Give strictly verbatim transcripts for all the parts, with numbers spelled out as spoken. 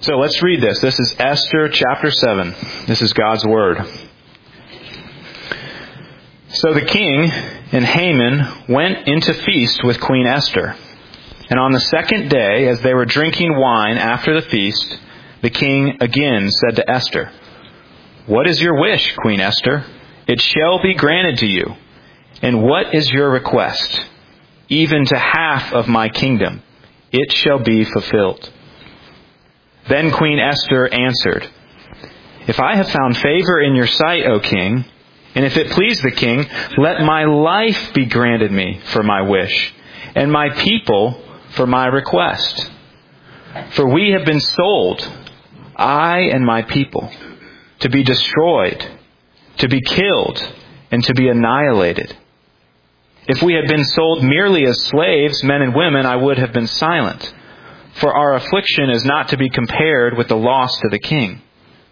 So let's read this. This is Esther chapter seven. This is God's Word. So the king and Haman went into feast with Queen Esther. And on the second day, as they were drinking wine after the feast, the king again said to Esther, "What is your wish, Queen Esther? It shall be granted to you. And what is your request? Even to half of my kingdom, it shall be fulfilled." Then Queen Esther answered, "If I have found favor in your sight, O king, and if it please the king, let my life be granted me for my wish, and my people for my request. For we have been sold, I and my people, to be destroyed, to be killed, and to be annihilated. If we had been sold merely as slaves, men and women, I would have been silent. For our affliction is not to be compared with the loss to the king."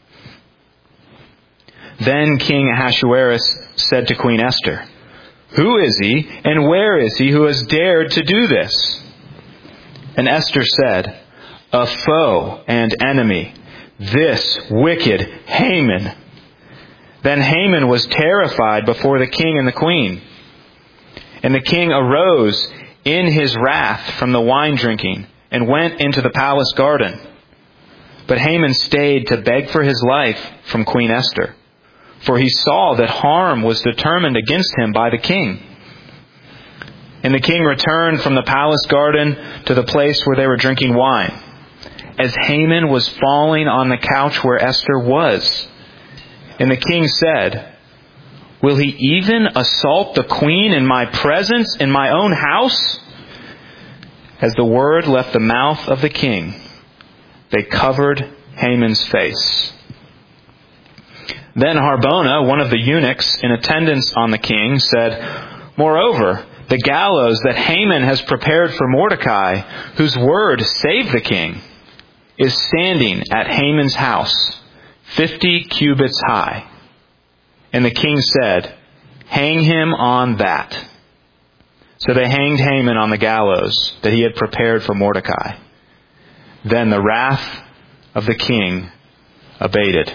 Then King Ahasuerus said to Queen Esther, "Who is he, and where is he who has dared to do this?" And Esther said, "A foe and enemy, this wicked Haman." Then Haman was terrified before the king and the queen. And the king arose in his wrath from the wine drinking and went into the palace garden. But Haman stayed to beg for his life from Queen Esther, for he saw that harm was determined against him by the king. And the king returned from the palace garden to the place where they were drinking wine, as Haman was falling on the couch where Esther was. And the king said, "Will he even assault the queen in my presence, in my own house?" As the word left the mouth of the king, they covered Haman's face. Then Harbona, one of the eunuchs in attendance on the king, said, "Moreover, the gallows that Haman has prepared for Mordecai, whose word saved the king, is standing at Haman's house, fifty cubits high." And the king said, "Hang him on that." So they hanged Haman on the gallows that he had prepared for Mordecai. Then the wrath of the king abated.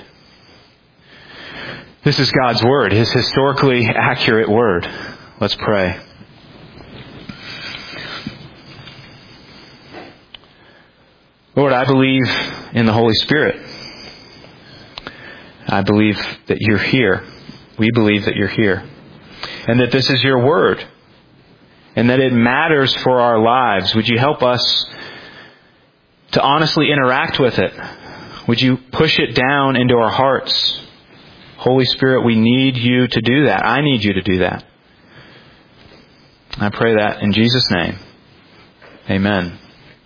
This is God's Word, His historically accurate Word. Let's pray. Lord, I believe in the Holy Spirit. I believe that you're here. We believe that you're here. And that this is your Word. And that it matters for our lives. Would you help us to honestly interact with it? Would you push it down into our hearts? Holy Spirit, we need you to do that. I need you to do that. I pray that in Jesus' name. Amen.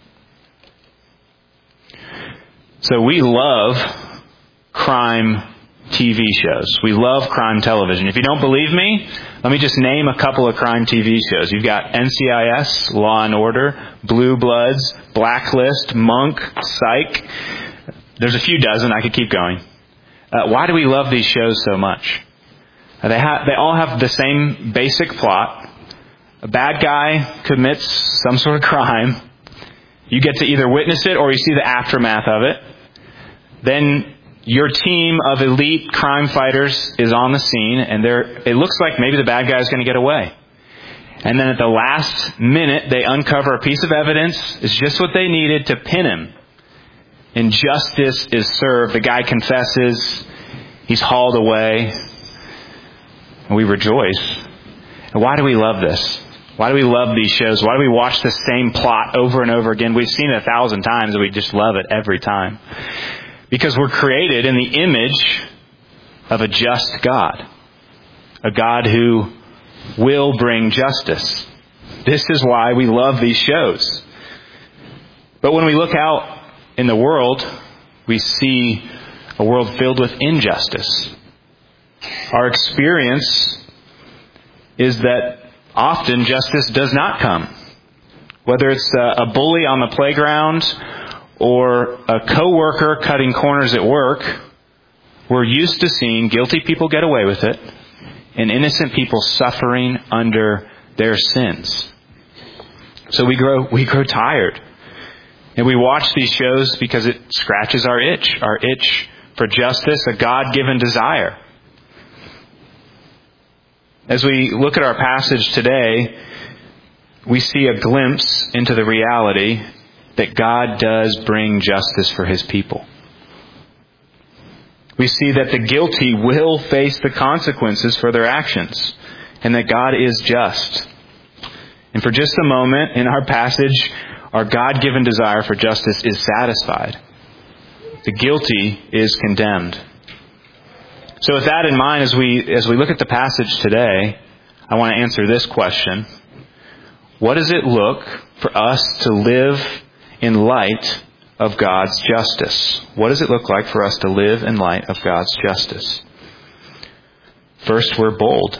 So we love crime T V shows. We love crime television. If you don't believe me, let me just name a couple of crime T V shows. You've got N C I S, Law and Order, Blue Bloods, Blacklist, Monk, Psych. There's a few dozen. I could keep going. Uh, why do we love these shows so much? Uh, they, ha- they all have the same basic plot. A bad guy commits some sort of crime. You get to either witness it or you see the aftermath of it. Then your team of elite crime fighters is on the scene, and they're, it looks like maybe the bad guy is going to get away. And then at the last minute, they uncover a piece of evidence. It's just what they needed to pin him. And justice is served. The guy confesses. He's hauled away. And we rejoice. And why do we love this? Why do we love these shows? Why do we watch the same plot over and over again? We've seen it a thousand times, and we just love it every time. Because we're created in the image of a just God. A God who will bring justice. This is why we love these shows. But when we look out in the world, we see a world filled with injustice. Our experience is that often justice does not come. Whether it's a bully on the playground or a coworker cutting corners at work, we're used to seeing guilty people get away with it and innocent people suffering under their sins. So we grow we grow tired. And we watch these shows because it scratches our itch, our itch for justice, a God-given desire. As we look at our passage today, we see a glimpse into the reality that God does bring justice for His people. We see that the guilty will face the consequences for their actions, and that God is just. And for just a moment in our passage, our God-given desire for justice is satisfied. The guilty is condemned. So with that in mind, as we as we look at the passage today, I want to answer this question. What does it look for us to live in light of God's justice? What does it look like for us to live in light of God's justice? First, we're bold.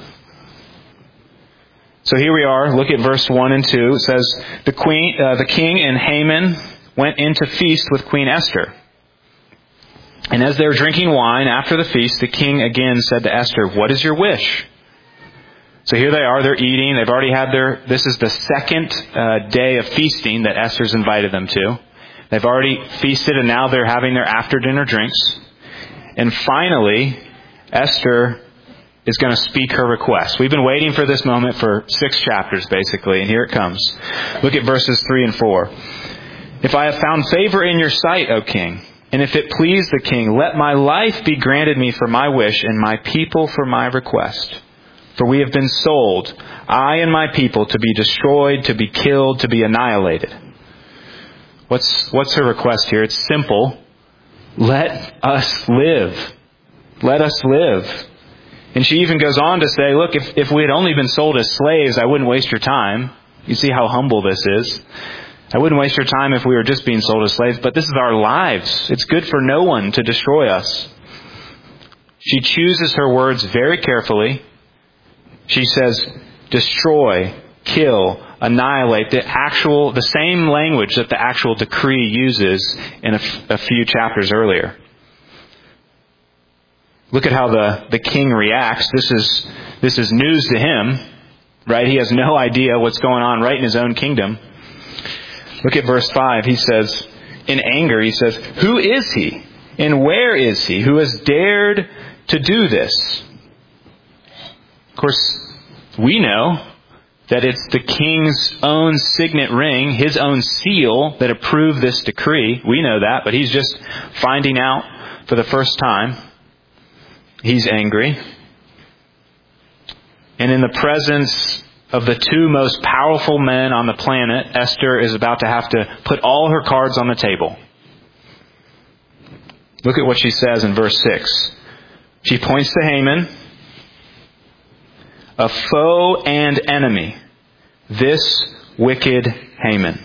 So here we are. Look at verse one and two. It says, the queen, uh, the king and Haman went in to feast with Queen Esther. And as they were drinking wine after the feast, the king again said to Esther, "What is your wish?" So here they are, they're eating. They've already had their, this is the second uh, day of feasting that Esther's invited them to. They've already feasted and now they're having their after dinner drinks. And finally, Esther is going to speak her request. We've been waiting for this moment for six chapters basically, and here it comes. Look at verses three and four. "If I have found favor in your sight, O king, and if it please the king, let my life be granted me for my wish and my people for my request. For we have been sold, I and my people, to be destroyed, to be killed, to be annihilated." What's, what's her request here? It's simple. Let us live. Let us live. And she even goes on to say, look, if, if we had only been sold as slaves, I wouldn't waste your time. You see how humble this is. I wouldn't waste your time if we were just being sold as slaves, but this is our lives. It's good for no one to destroy us. She chooses her words very carefully. She says, destroy, kill, annihilate, the actual, the same language that the actual decree uses in a, f- a few chapters earlier. Look at how the, the king reacts. This is, this is news to him, right? He has no idea what's going on right in his own kingdom. Look at verse five. He says, in anger, he says, "Who is he? And where is he who has dared to do this?" Of course, we know that it's the king's own signet ring, his own seal, that approved this decree. We know that, but he's just finding out for the first time. He's angry. And in the presence of the two most powerful men on the planet, Esther is about to have to put all her cards on the table. Look at what she says in verse six. She points to Haman, a foe and enemy, this wicked Haman.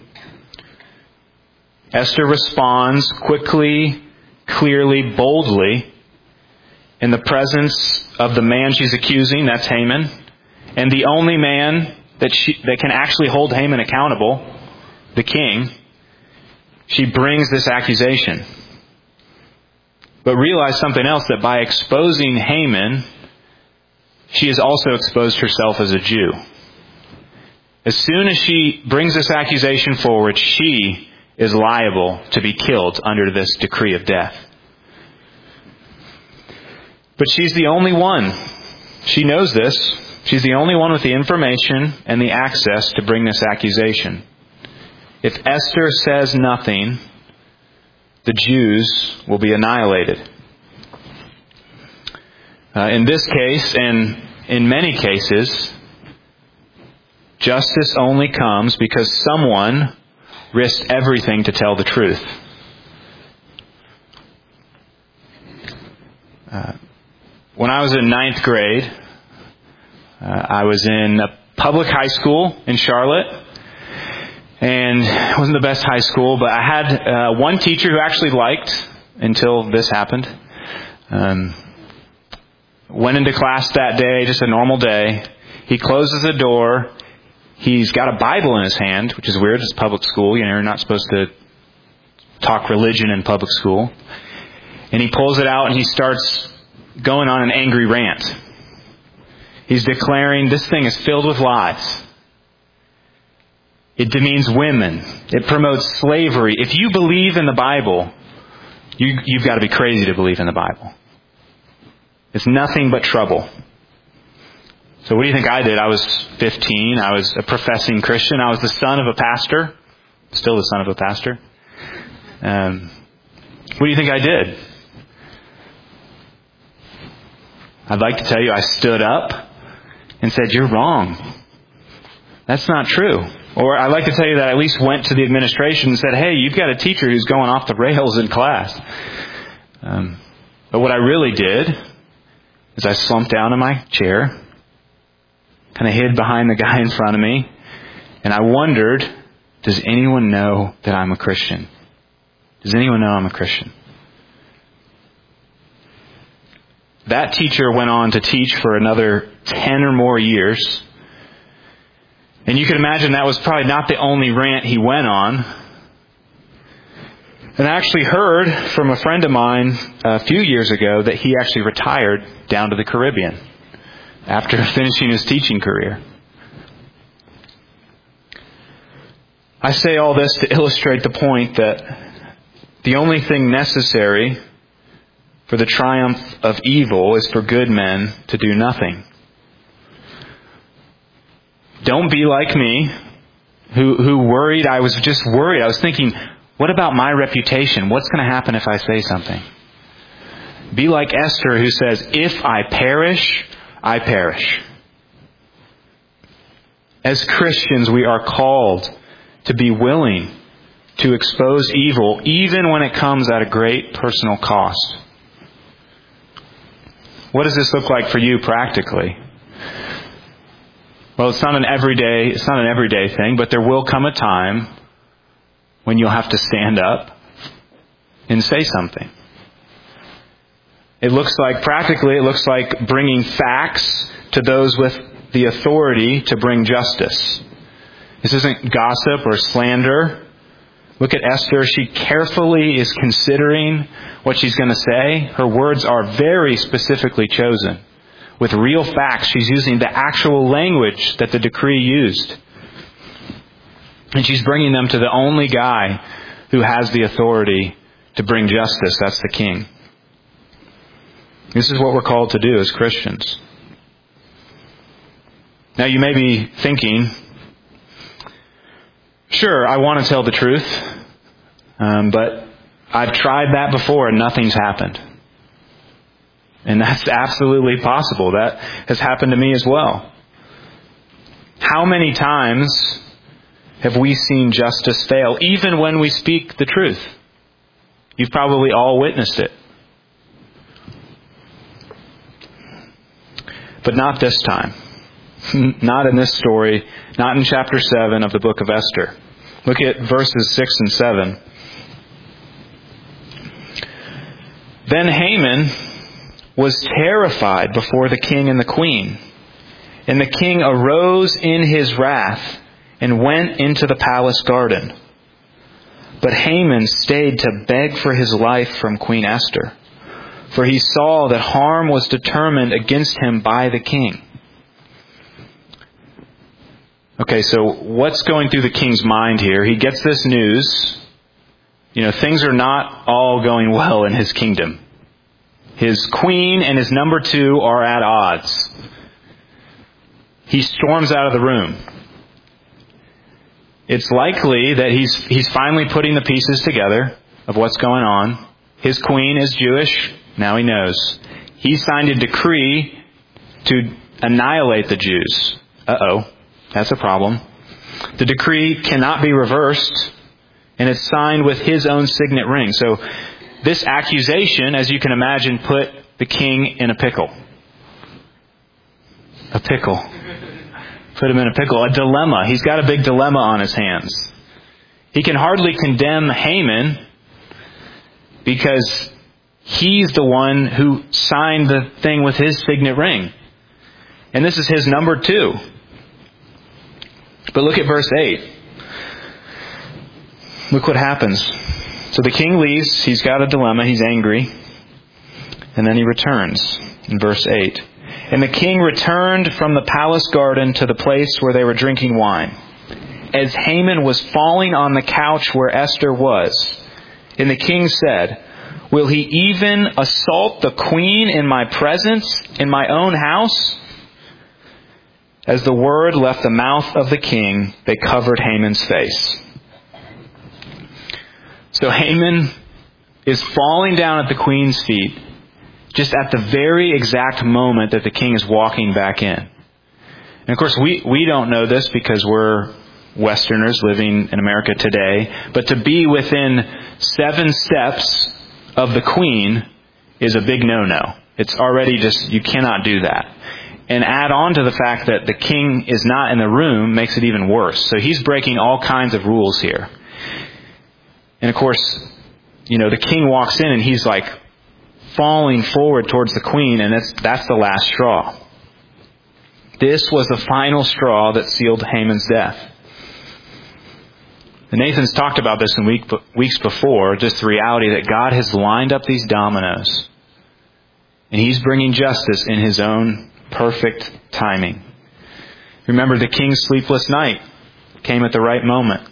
Esther responds quickly, clearly, boldly, in the presence of the man she's accusing, that's Haman, and the only man that she, that can actually hold Haman accountable, the king. She brings this accusation. But realize something else, that by exposing Haman, she has also exposed herself as a Jew. As soon as she brings this accusation forward, she is liable to be killed under this decree of death. But she's the only one. She knows this. She's the only one with the information and the access to bring this accusation. If Esther says nothing, the Jews will be annihilated. Uh, in this case, and in many cases, justice only comes because someone risked everything to tell the truth. Uh, when I was in ninth grade, uh, I was in a public high school in Charlotte. And it wasn't the best high school, but I had uh, one teacher who actually liked, until this happened. Um, went into class that day, just a normal day. He closes the door. He's got a Bible in his hand, which is weird. It's public school. You know, you're not supposed to talk religion in public school. And he pulls it out and he starts going on an angry rant. He's declaring this thing is filled with lies. It demeans women. It promotes slavery. If you believe in the Bible, you, you've got to be crazy to believe in the Bible. It's nothing but trouble. So what do you think I did? I was fifteen. I was a professing Christian. I was the son of a pastor. Still the son of a pastor. Um, what do you think I did? I'd like to tell you I stood up and said, "You're wrong. That's not true." Or I'd like to tell you that I at least went to the administration and said, "Hey, you've got a teacher who's going off the rails in class." Um, but what I really did is I slumped down in my chair, kind of hid behind the guy in front of me, and I wondered, does anyone know that I'm a Christian? Does anyone know I'm a Christian? That teacher went on to teach for another ten or more years. And you can imagine that was probably not the only rant he went on. And I actually heard from a friend of mine a few years ago that he actually retired down to the Caribbean after finishing his teaching career. I say all this to illustrate the point that the only thing necessary for the triumph of evil is for good men to do nothing. Don't be like me, who who worried. I was just worried. I was thinking, what about my reputation? What's going to happen if I say something? Be like Esther, who says, "If I perish, I perish." As Christians, we are called to be willing to expose evil, even when it comes at a great personal cost. What does this look like for you practically? Well, it's not an everyday, it's not an everyday thing, but there will come a time when you'll have to stand up and say something. It looks like, practically, it looks like bringing facts to those with the authority to bring justice. This isn't gossip or slander. Look at Esther. She carefully is considering what she's going to say. Her words are very specifically chosen. With real facts, she's using the actual language that the decree used. And she's bringing them to the only guy who has the authority to bring justice. That's the king. This is what we're called to do as Christians. Now you may be thinking, sure, I want to tell the truth, um, but I've tried that before and nothing's happened. And that's absolutely possible. That has happened to me as well. How many times have we seen justice fail, even when we speak the truth? You've probably all witnessed it. But not this time. Not in this story. Not in chapter seven of the book of Esther. Look at verses six and seven. Then Haman was terrified before the king and the queen. And the king arose in his wrath and went into the palace garden. But Haman stayed to beg for his life from Queen Esther, for he saw that harm was determined against him by the king. Okay, so what's going through the king's mind here? He gets this news. You know, things are not all going well in his kingdom. His queen and his number two are at odds. He storms out of the room. It's likely that he's he's finally putting the pieces together of what's going on. His queen is Jewish. Now he knows. He signed a decree to annihilate the Jews. Uh-oh. That's a problem. The decree cannot be reversed, and it's signed with his own signet ring. So this accusation, as you can imagine, put the king in a pickle. A pickle. Put him in a pickle. A dilemma. He's got a big dilemma on his hands. He can hardly condemn Haman because he's the one who signed the thing with his signet ring. And this is his number two. But look at verse eight. Look what happens. So the king leaves. He's got a dilemma. He's angry. And then he returns in verse eight. And the king returned from the palace garden to the place where they were drinking wine. as Haman was falling on the couch where Esther was. And the king said, "Will he even assault the queen in my presence, in my own house?" As the word left the mouth of the king, they covered Haman's face. So Haman is falling down at the queen's feet just at the very exact moment that the king is walking back in. And of course, we, we don't know this because we're Westerners living in America today. But to be within seven steps of the queen is a big no-no. It's already just, you cannot do that. And add on to the fact that the king is not in the room makes it even worse. So he's breaking all kinds of rules here. And of course, you know, the king walks in and he's like falling forward towards the queen, and that's, that's the last straw. This was the final straw that sealed Haman's death. And Nathan's talked about this in week, weeks before, just the reality that God has lined up these dominoes. And He's bringing justice in His own perfect timing. Remember, the king's sleepless night came at the right moment.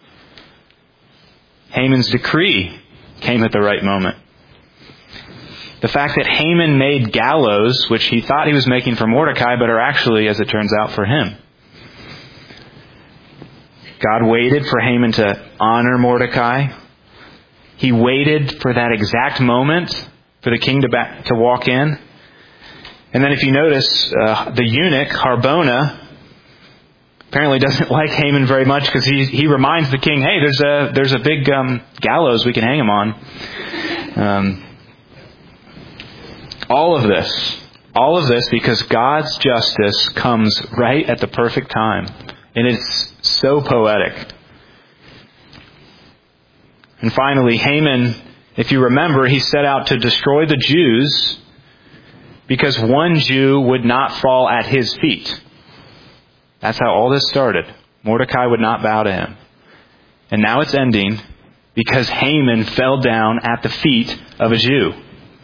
Haman's decree came at the right moment. The fact that Haman made gallows, which he thought he was making for Mordecai, but are actually, as it turns out, for him. God waited for Haman to honor Mordecai. He waited for that exact moment for the king to back, to walk in. And then if you notice, uh, the eunuch, Harbona, apparently doesn't like Haman very much because he he reminds the king, hey, there's a there's a big um, gallows we can hang him on. Um, all of this, all of this because God's justice comes right at the perfect time. And it's so poetic. And finally, Haman, if you remember, he set out to destroy the Jews because one Jew would not fall at his feet. That's how all this started. Mordecai would not bow to him. And now it's ending because Haman fell down at the feet of a Jew.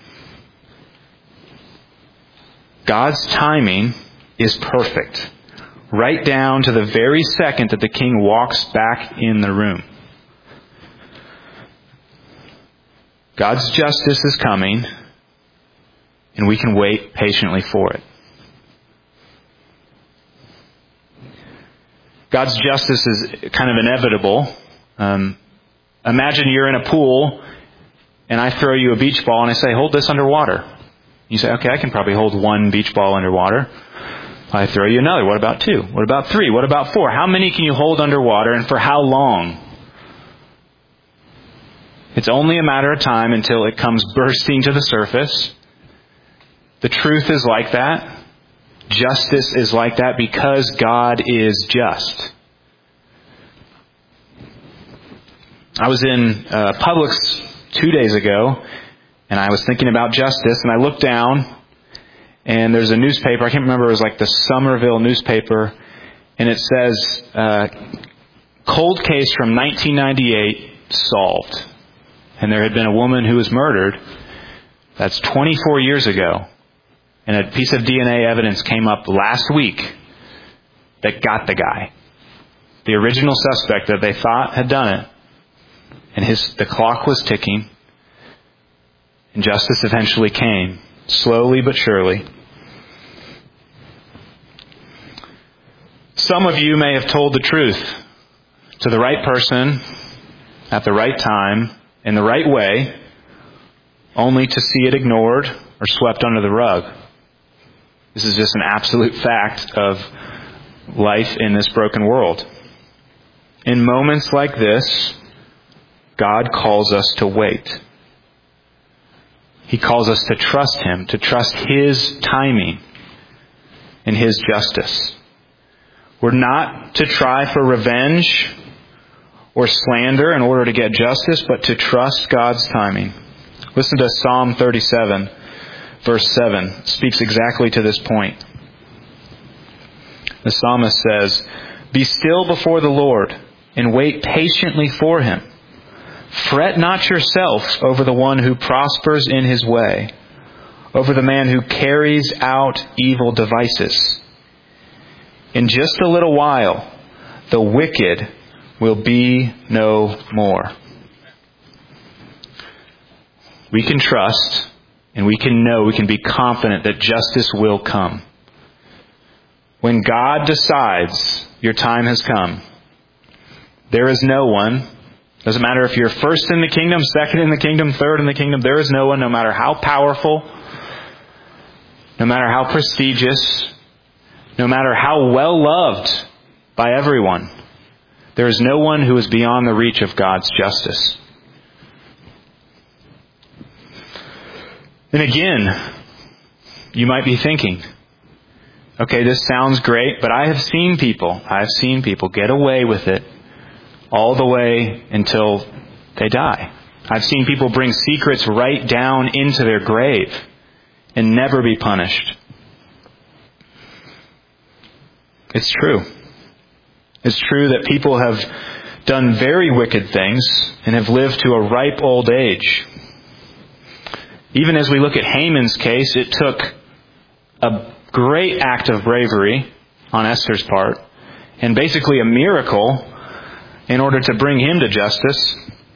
God's timing is perfect, right down to the very second that the king walks back in the room. God's justice is coming, and we can wait patiently for it. God's justice is kind of inevitable. Um, imagine you're in a pool, and I throw you a beach ball, and I say, hold this underwater. You say, okay, I can probably hold one beach ball underwater. I throw you another. What about two? What about three? What about four? How many can you hold underwater, and for how long? It's only a matter of time until it comes bursting to the surface. The truth is like that. Justice is like that because God is just. I was in uh, Publix two days ago, and I was thinking about justice, and I looked down, and there's a newspaper. I can't remember. It was like the Somerville newspaper, and it says, uh, cold case from nineteen ninety-eight solved. And there had been a woman who was murdered. That's twenty-four years ago. And a piece of D N A evidence came up last week that got the guy. The original suspect that they thought had done it. And his the clock was ticking. And justice eventually came. Slowly but surely. Some of you may have told the truth to the right person at the right time in the right way, only to see it ignored or swept under the rug. This is just an absolute fact of life in this broken world. In moments like this, God calls us to wait. He calls us to trust Him, to trust His timing and His justice. We're not to try for revenge or slander in order to get justice, but to trust God's timing. Listen to Psalm thirty-seven, verse seven. It speaks exactly to this point. The psalmist says, "Be still before the Lord and wait patiently for Him. Fret not yourself over the one who prospers in his way, over the man who carries out evil devices. In just a little while, the wicked will be no more. We can trust and we can know, we can be confident that justice will come. When God decides your time has come, there is no one, doesn't matter if you're first in the kingdom, second in the kingdom, third in the kingdom, there is no one, no matter how powerful, no matter how prestigious, no matter how well loved by everyone, there is no one who is beyond the reach of God's justice. And again, you might be thinking, okay, this sounds great, but I have seen people, I have seen people get away with it all the way until they die. I've seen people bring secrets right down into their grave and never be punished. It's true. It's true that people have done very wicked things and have lived to a ripe old age. Even as we look at Haman's case, it took a great act of bravery on Esther's part and basically a miracle in order to bring him to justice.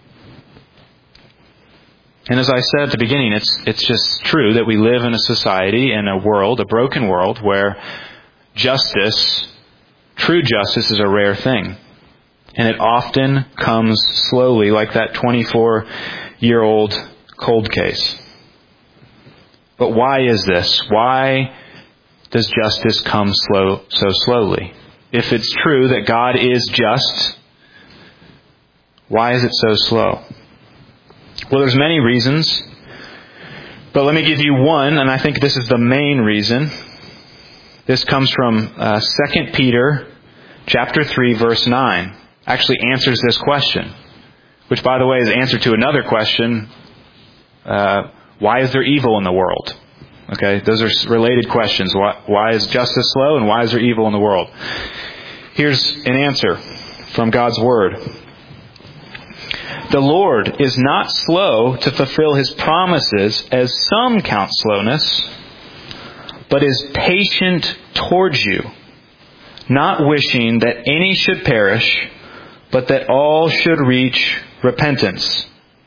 And as I said at the beginning, it's it's just true that we live in a society, in a world, a broken world, where justice, true justice, is a rare thing. And it often comes slowly, like that twenty-four-year-old cold case. But why is this? Why does justice come slow so slowly? If it's true that God is just, why is it so slow? Well, there's many reasons, but let me give you one, and I think this is the main reason. This comes from uh, Second Peter chapter three, verse nine. Actually answers this question, which, by the way, is the answer to another question. Uh, why is there evil in the world? Okay, those are related questions. Why, why is justice slow, and why is there evil in the world? Here's an answer from God's Word. The Lord is not slow to fulfill His promises, as some count slowness, but is patient towards you, not wishing that any should perish, but that all should reach repentance.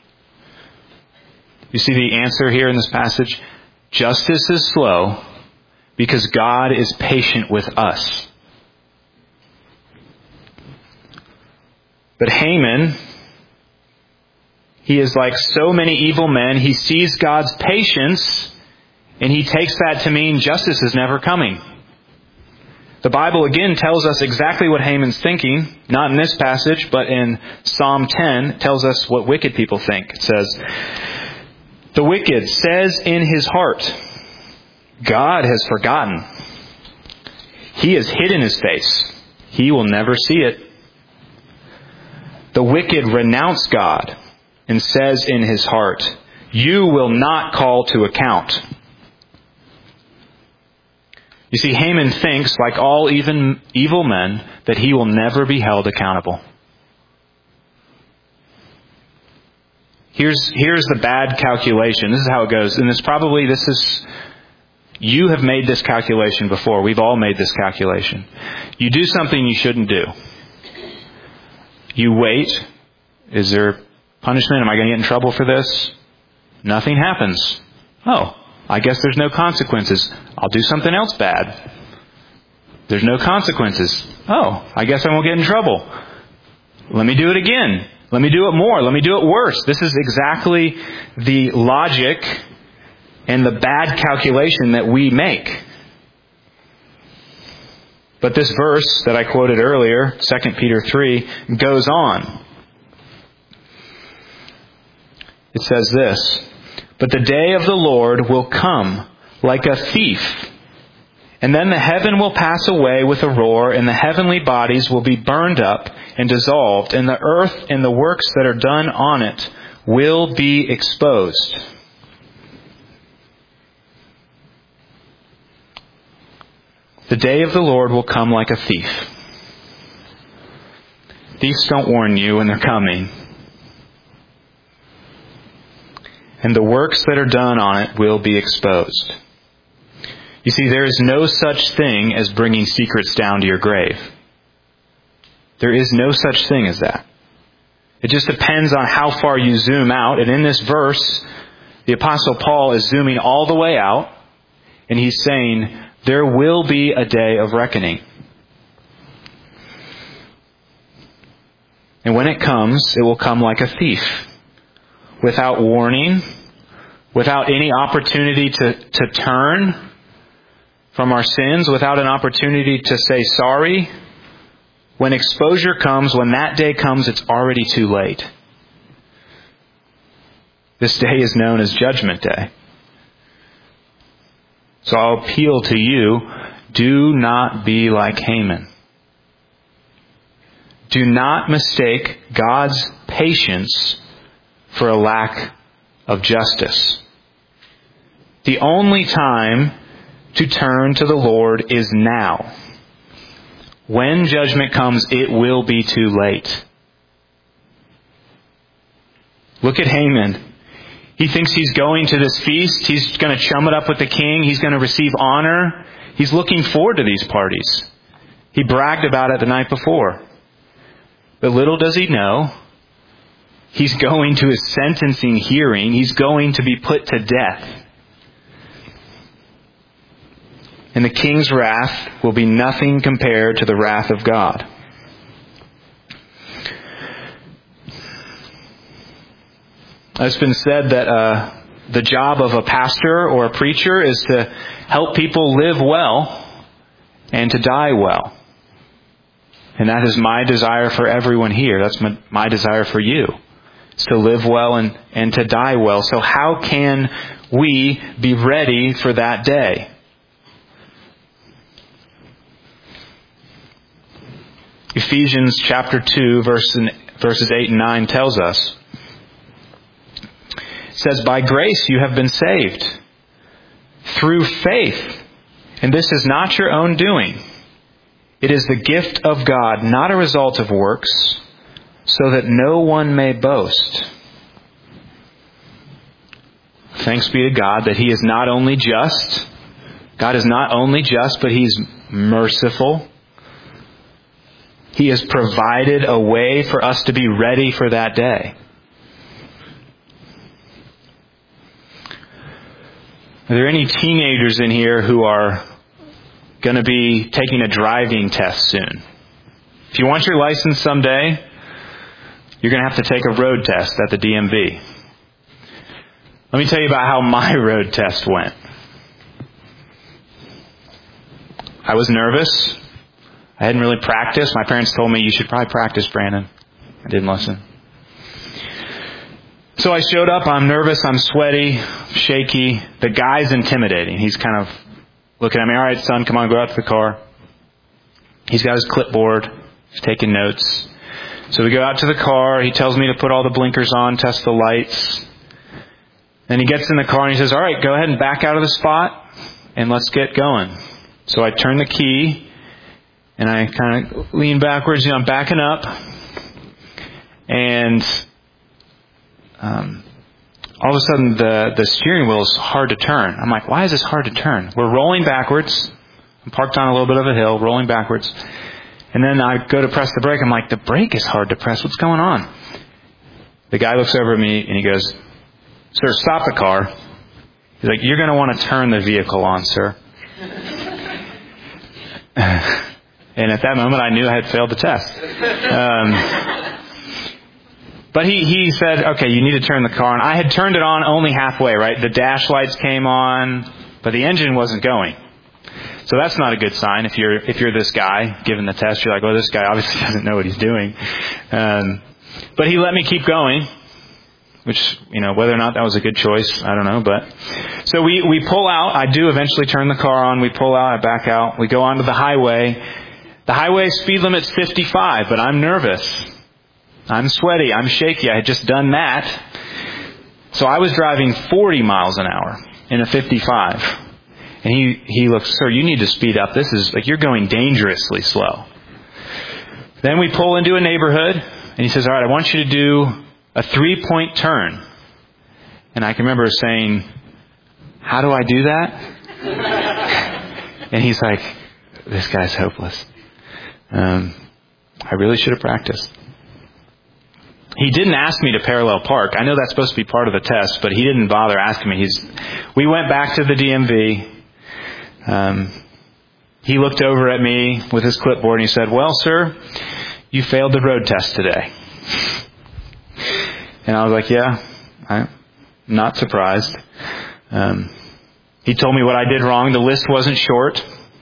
You see the answer here in this passage? Justice is slow because God is patient with us. But Haman, he is like so many evil men. He sees God's patience, and he takes that to mean justice is never coming. The Bible again tells us exactly what Haman's thinking, not in this passage, but in Psalm ten, it tells us what wicked people think. It says, the wicked says in his heart, God has forgotten. He has hidden his face. He will never see it. The wicked renounce God and says in his heart, you will not call to account. You see, Haman thinks, like all even evil men, that he will never be held accountable. Here's, here's the bad calculation. This is how it goes. And this probably, this is, you have made this calculation before. We've all made this calculation. You do something you shouldn't do. You wait. Is there punishment? Am I going to get in trouble for this? Nothing happens. Oh, I guess there's no consequences. I'll do something else bad. There's no consequences. Oh, I guess I won't get in trouble. Let me do it again. Let me do it more. Let me do it worse. This is exactly the logic and the bad calculation that we make. But this verse that I quoted earlier, Second Peter three, goes on. It says this, but the day of the Lord will come like a thief, and then the heaven will pass away with a roar, and the heavenly bodies will be burned up and dissolved, and the earth and the works that are done on it will be exposed. The day of the Lord will come like a thief. Thieves don't warn you when they're coming. And the works that are done on it will be exposed. You see, there is no such thing as bringing secrets down to your grave. There is no such thing as that. It just depends on how far you zoom out. And in this verse, the Apostle Paul is zooming all the way out, and he's saying, there will be a day of reckoning. And when it comes, it will come like a thief, without warning, without any opportunity to, to turn from our sins, without an opportunity to say sorry. When exposure comes, when that day comes, it's already too late. This day is known as Judgment Day. So I'll appeal to you, do not be like Haman. Do not mistake God's patience for a lack of justice. The only time to turn to the Lord is now. When judgment comes, it will be too late. Look at Haman. He thinks he's going to this feast. He's going to chum it up with the king. He's going to receive honor. He's looking forward to these parties. He bragged about it the night before. But little does he know, he's going to his sentencing hearing. He's going to be put to death. And the king's wrath will be nothing compared to the wrath of God. It's been said that uh, the job of a pastor or a preacher is to help people live well and to die well. And that is my desire for everyone here. That's my, my desire for you. It's to live well and, and to die well. So how can we be ready for that day? Ephesians chapter two, verse, verses eight and nine tells us, it says, by grace you have been saved through faith. And this is not your own doing. It is the gift of God, not a result of works, so that no one may boast. Thanks be to God that He is not only just, God is not only just, but He's merciful. He has provided a way for us to be ready for that day. Are there any teenagers in here who are going to be taking a driving test soon? If you want your license someday, you're going to have to take a road test at the D M V. Let me tell you about how my road test went. I was nervous. I hadn't really practiced. My parents told me, you should probably practice, Brandon. I didn't listen. So I showed up. I'm nervous. I'm sweaty, shaky. The guy's intimidating. He's kind of looking at me. All right, son, come on, go out to the car. He's got his clipboard. He's taking notes. So we go out to the car. He tells me to put all the blinkers on, test the lights. Then he gets in the car and he says, all right, go ahead and back out of the spot and let's get going. So I turn the key and I kind of lean backwards. You know, I'm backing up. And um, all of a sudden the, the steering wheel is hard to turn. I'm like, why is this hard to turn? We're rolling backwards. I'm parked on a little bit of a hill, rolling backwards. And then I go to press the brake. I'm like, the brake is hard to press. What's going on? The guy looks over at me and he goes, sir, stop the car. He's like, you're going to want to turn the vehicle on, sir. And at that moment, I knew I had failed the test. Um, but he, he said, okay, you need to turn the car on. I had turned it on only halfway, right? The dash lights came on, but the engine wasn't going. So that's not a good sign. If you're if you're this guy giving the test, you're like, well, this guy obviously doesn't know what he's doing. Um, but he let me keep going, which, you know, whether or not that was a good choice, I don't know. But so we, we pull out. I do eventually turn the car on. We pull out. I back out. We go onto the highway. The highway speed limit's fifty-five, but I'm nervous. I'm sweaty. I'm shaky. I had just done that. So I was driving forty miles an hour in a fifty-five. And he, he looks, sir, you need to speed up. This is like, you're going dangerously slow. Then we pull into a neighborhood and he says, all right, I want you to do a three-point turn. And I can remember saying, how do I do that? And he's like, this guy's hopeless. Um, I really should have practiced. He didn't ask me to parallel park. I know that's supposed to be part of the test, but he didn't bother asking me. He's, we went back to the D M V. Um, he looked over at me with his clipboard and he said, "Well, sir, you failed the road test today." And I was like, "Yeah, I'm not surprised." Um, he told me what I did wrong. The list wasn't short.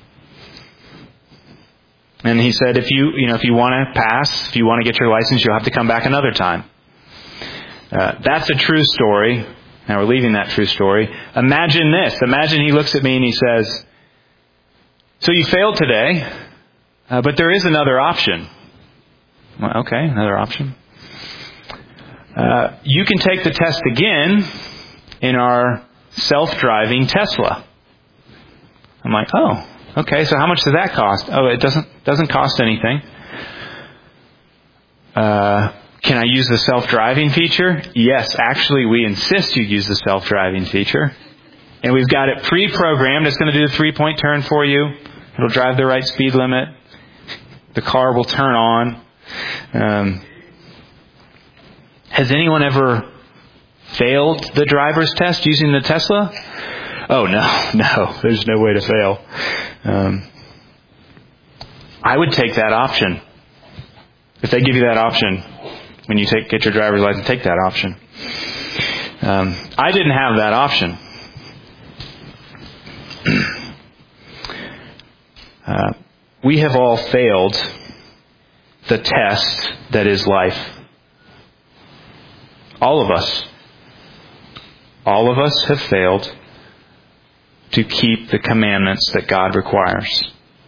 And he said, if you, you know, if you want to pass, if you want to get your license, you'll have to come back another time. Uh, that's a true story. Now we're leaving that true story. Imagine this. Imagine he looks at me and he says, "So you failed today, uh, but there is another option." Well, okay, another option. Uh, you can take the test again in our self-driving Tesla. I'm like, oh, okay, so how much does that cost? Oh, it doesn't doesn't cost anything. Uh, can I use the self-driving feature? Yes, actually, we insist you use the self-driving feature. And we've got it pre-programmed. It's going to do the three-point turn for you. It'll drive the right speed limit. The car will turn on. Um, has anyone ever failed the driver's test using the Tesla? Oh, no, no. There's no way to fail. Um, I would take that option. If they give you that option when you take get your driver's license, take that option. Um, I didn't have that option. uh, we have all failed the test that is life. All of us. All of us have failed to keep the commandments that God requires.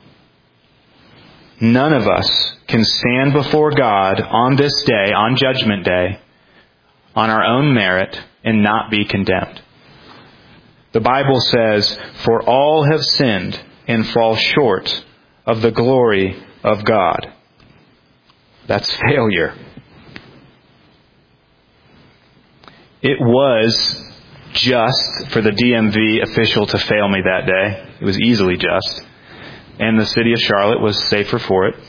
None of us can stand before God on this day, on Judgment Day, on our own merit and not be condemned. The Bible says, "For all have sinned and fall short of the glory of God." That's failure. It was just for the D M V official to fail me that day. It was easily just. And the city of Charlotte was safer for it.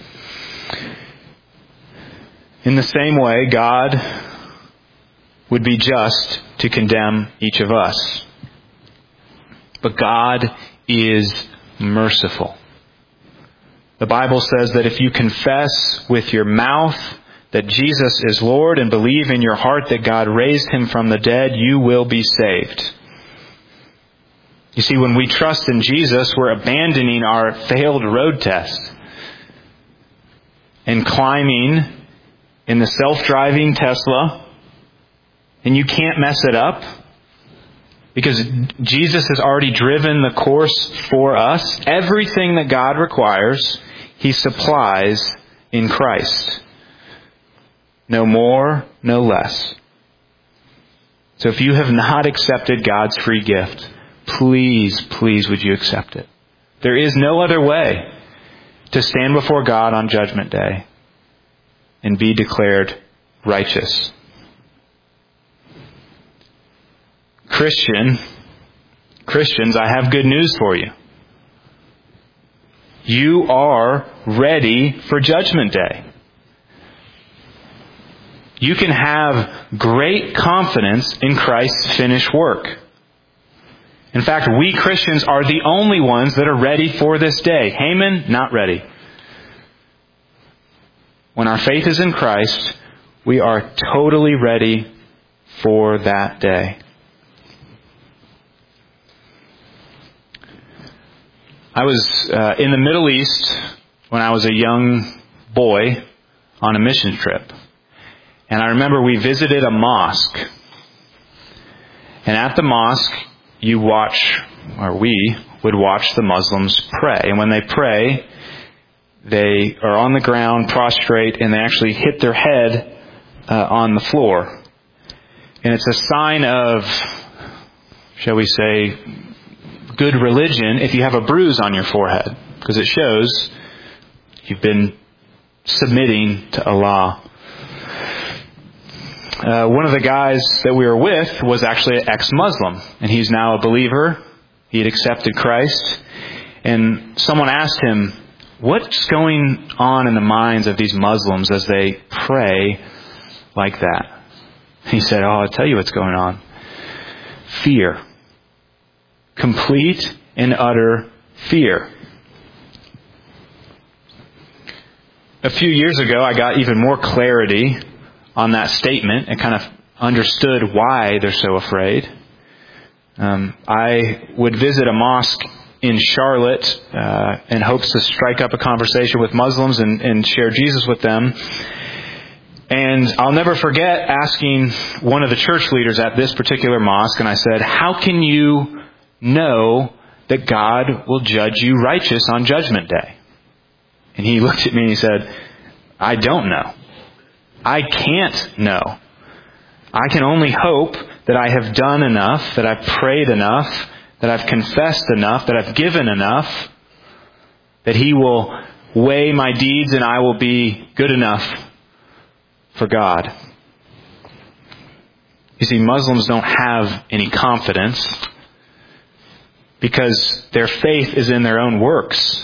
In the same way, God would be just to condemn each of us. But God is merciful. The Bible says that if you confess with your mouth that Jesus is Lord and believe in your heart that God raised Him from the dead, you will be saved. You see, when we trust in Jesus, we're abandoning our failed road test and climbing in the self-driving Tesla, and you can't mess it up because Jesus has already driven the course for us. Everything that God requires, He supplies in Christ. No more, no less. So if you have not accepted God's free gift, please, please would you accept it. There is no other way to stand before God on Judgment Day and be declared righteous. Christian, Christians, I have good news for you. You are ready for Judgment Day. You can have great confidence in Christ's finished work. In fact, we Christians are the only ones that are ready for this day. Haman, not ready. When our faith is in Christ, we are totally ready for that day. I was uh, in the Middle East when I was a young boy on a mission trip. And I remember we visited a mosque. And at the mosque, you watch, or we would watch the Muslims pray. And when they pray, they are on the ground, prostrate, and they actually hit their head uh, on the floor. And it's a sign of, shall we say, good religion if you have a bruise on your forehead, because it shows you've been submitting to Allah. Uh, one of the guys that we were with was actually an ex-Muslim, and he's now a believer. He had accepted Christ. And someone asked him, what's going on in the minds of these Muslims as they pray like that? He said, oh, I'll tell you what's going on. Fear. Complete and utter fear. A few years ago, I got even more clarity on that statement and kind of understood why they're so afraid. Um, I would visit a mosque in Charlotte uh, in hopes to strike up a conversation with Muslims and, and share Jesus with them. And I'll never forget asking one of the church leaders at this particular mosque, and I said, how can you know that God will judge you righteous on Judgment Day? And he looked at me and he said, I don't know. I can't know. I can only hope that I have done enough, that I've prayed enough, that I've confessed enough, that I've given enough, that He will weigh my deeds and I will be good enough for God. You see, Muslims don't have any confidence because their faith is in their own works.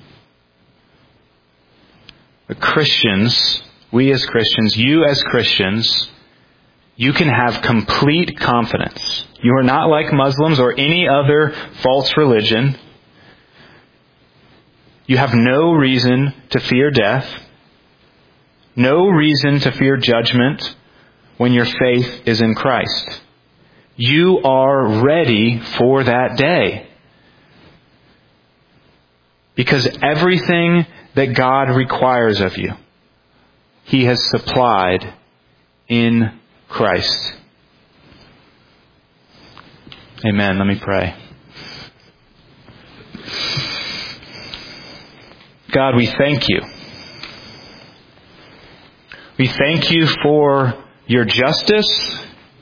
But Christians, we as Christians, you as Christians, you can have complete confidence. You are not like Muslims or any other false religion. You have no reason to fear death. No reason to fear judgment when your faith is in Christ. You are ready for that day. Because everything that God requires of you, He has supplied in Christ. Amen. Let me pray. God, we thank You. We thank You for Your justice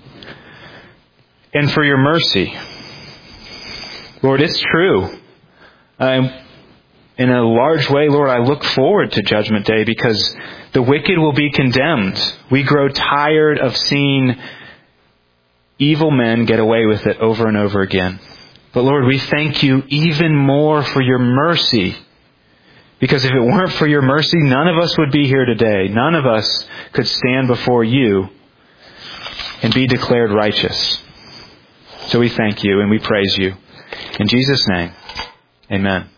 and for Your mercy. Lord, it's true. Um, in a large way, Lord, I look forward to Judgment Day because the wicked will be condemned. We grow tired of seeing evil men get away with it over and over again. But Lord, we thank You even more for Your mercy. Because if it weren't for Your mercy, none of us would be here today. None of us could stand before You and be declared righteous. So we thank You and we praise You. In Jesus' name, amen.